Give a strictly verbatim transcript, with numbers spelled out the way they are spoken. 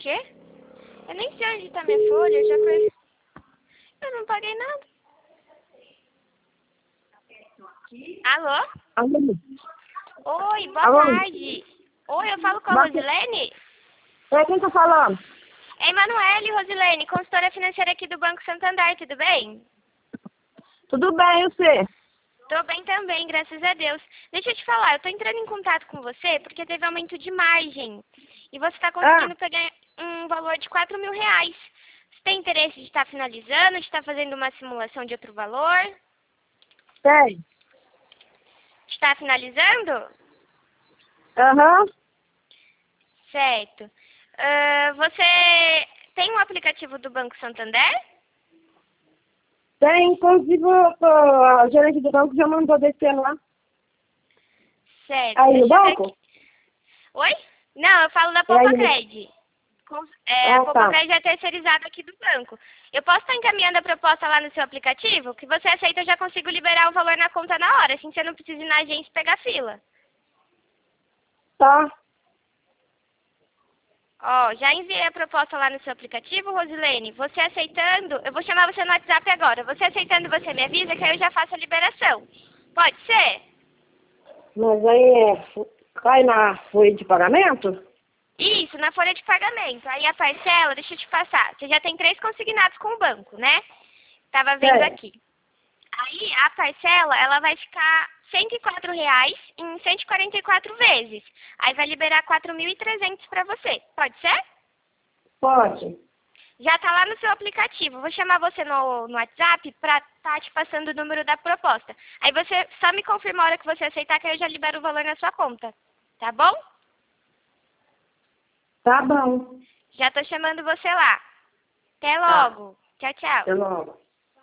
quê? Eu nem sei onde tá minha folha, eu já per... Eu não paguei nada. Alô? Alô? Oi, boa Alô? tarde. Oi, eu falo com a Boa- Rosilene? É, quem tá falando? É Emanuele, Rosilene, consultora financeira aqui do Banco Santander, tudo bem? Tudo bem, e você? Tô bem também, graças a Deus. Deixa eu te falar, eu tô entrando em contato com você porque teve aumento de margem. E você tá Ah, conseguindo pegar um valor de quatro mil reais. Você tem interesse de estar finalizando, de estar fazendo uma simulação de outro valor? tem. De estar finalizando? Aham. Certo. Ah, você tem um aplicativo do Banco Santander? Tem, inclusive, o- o- a gerente do banco já mandou descer lá. Certo. Aí no Deixa eu ver banco? aqui. Oi? Não, eu falo da É aí Poupa no... Cred. Com- É, a Ah, Poupa tá. Cred é terceirizada aqui do banco. Eu posso estar encaminhando a proposta lá no seu aplicativo? Que você aceita, eu já consigo liberar o valor na conta na hora, assim você não precisa ir na agência pegar fila. Tá. Ó, já enviei a proposta lá no seu aplicativo, Rosilene. Você aceitando, eu vou chamar você no WhatsApp agora. Você aceitando, você me avisa que aí eu já faço a liberação. Pode ser? Mas aí é... cai na folha de pagamento? Isso, na folha de pagamento. Aí a parcela, deixa eu te passar. Você já tem três consignados com o banco, né? Tava vendo Tem. aqui. Aí a parcela, ela vai ficar cento e quatro reais em cento e quarenta e quatro vezes. Aí vai liberar quatro mil e trezentos para você. Pode ser? Pode. Já tá lá no seu aplicativo. Vou chamar você no, no WhatsApp pra tá te passando o número da proposta. Aí você só me confirma a hora que você aceitar que aí eu já libero o valor na sua conta. Tá bom? Tá bom. Já tô chamando você lá. Até Tá. logo. Tchau, tchau. Até logo.